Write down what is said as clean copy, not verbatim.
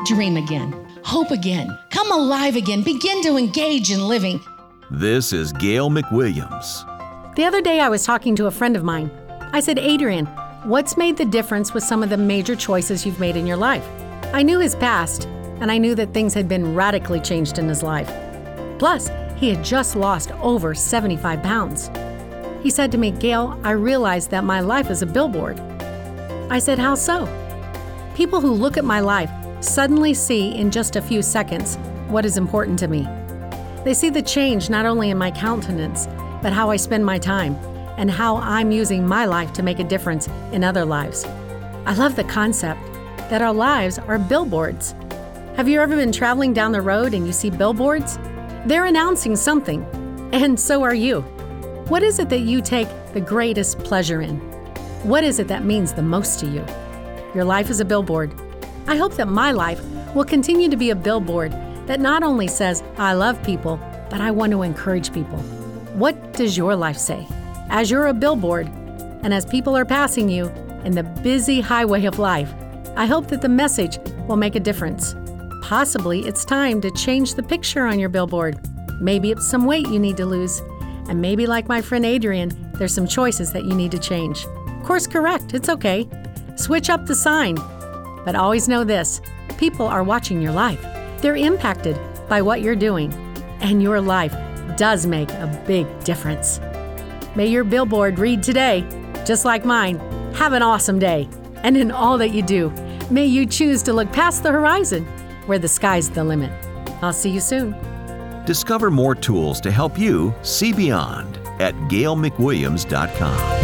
Dream again. Hope again. Come alive again. Begin to engage in living. This is Gail McWilliams. The other day I was talking to a friend of mine. I said, Adrian, what's made the difference with some of the major choices you've made in your life? I knew his past, and I knew that things had been radically changed in his life. Plus, he had just lost over 75 pounds. He said to me, Gail, I realized that my life is a billboard. I said, how so? People who look at my life suddenly see in just a few seconds what is important to me. They see the change not only in my countenance, but how I spend my time and how I'm using my life to make a difference in other lives. I love the concept that our lives are billboards. Have you ever been traveling down the road and you see billboards? They're announcing something, and so are you. What is it that you take the greatest pleasure in? What is it that means the most to you? Your life is a billboard. I hope that my life will continue to be a billboard that not only says, I love people, but I want to encourage people. What does your life say? As you're a billboard, and as people are passing you in the busy highway of life, I hope that the message will make a difference. Possibly it's time to change the picture on your billboard. Maybe it's some weight you need to lose. And maybe like my friend Adrian, there's some choices that you need to change. Course correct, it's okay. Switch up the sign. But always know this, people are watching your life. They're impacted by what you're doing. And your life does make a big difference. May your billboard read today, just like mine, have an awesome day. And in all that you do, may you choose to look past the horizon, where the sky's the limit. I'll see you soon. Discover more tools to help you see beyond at gailmcwilliams.com.